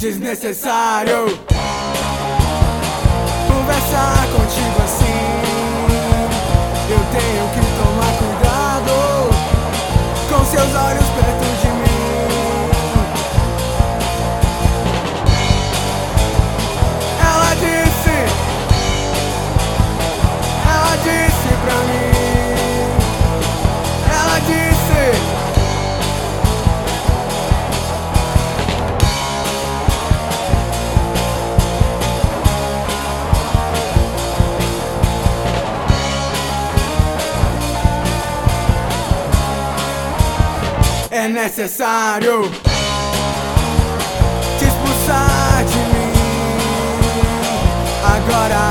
desnecessário conversar contigo assim. Eu tenho que tomar cuidado com seus olhos perto de mim. Ela disse pra mim, ela disse. É necessário te expulsar de mim agora.